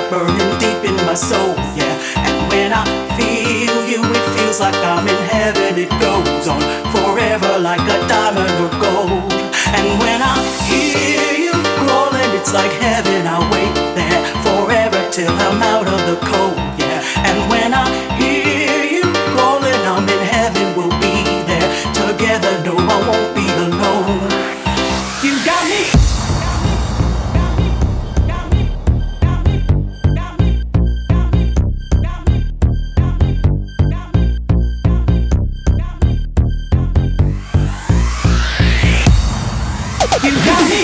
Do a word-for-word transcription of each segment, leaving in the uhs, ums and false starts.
burning deep in my soul, yeah. And when I feel you, it feels like I'm in heaven. It goes on forever like a diamond or gold. And when I hear you calling, it's like heaven. I wait there forever till I'm out of the cold, yeah. And when I hear you calling, I'm in heaven. We'll be there together. No, I won't be alone. You got me. You got me.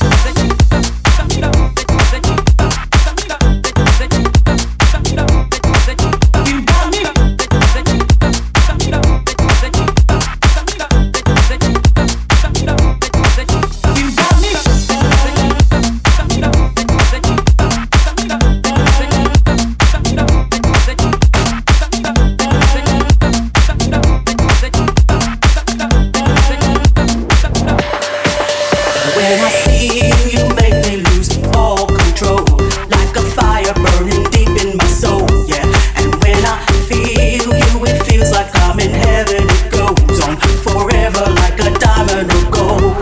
When I see you, you make me lose all control, like a fire burning deep in my soul, yeah. And when I feel you, it feels like I'm in heaven. It goes on forever like a diamond or gold.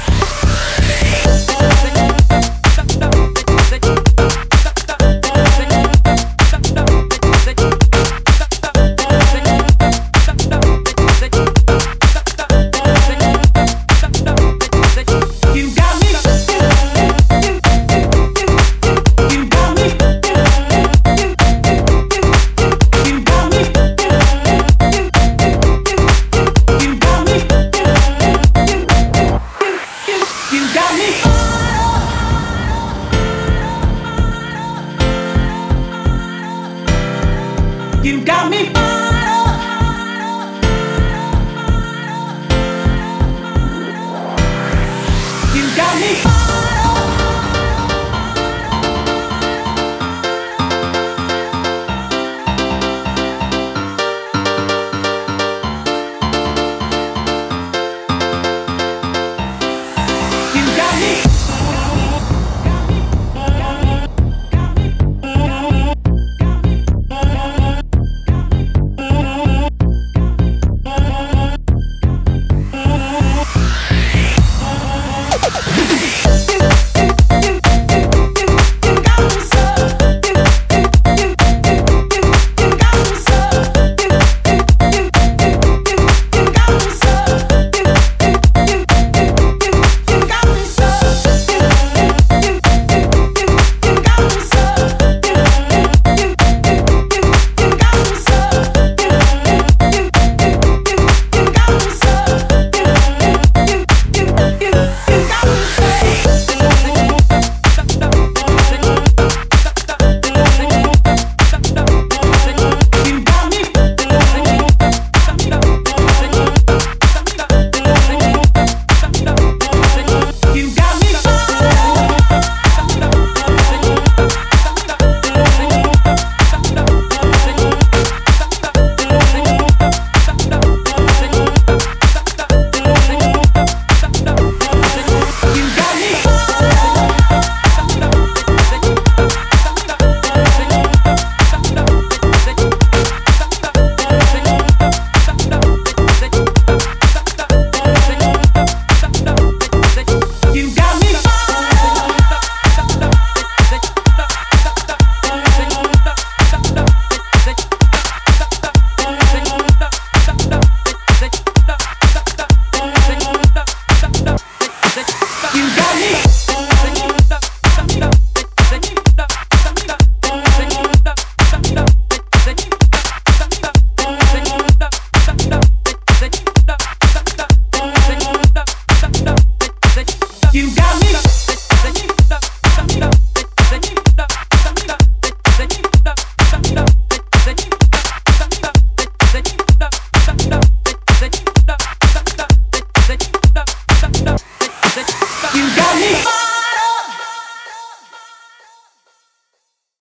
You got me. You got me. You got me.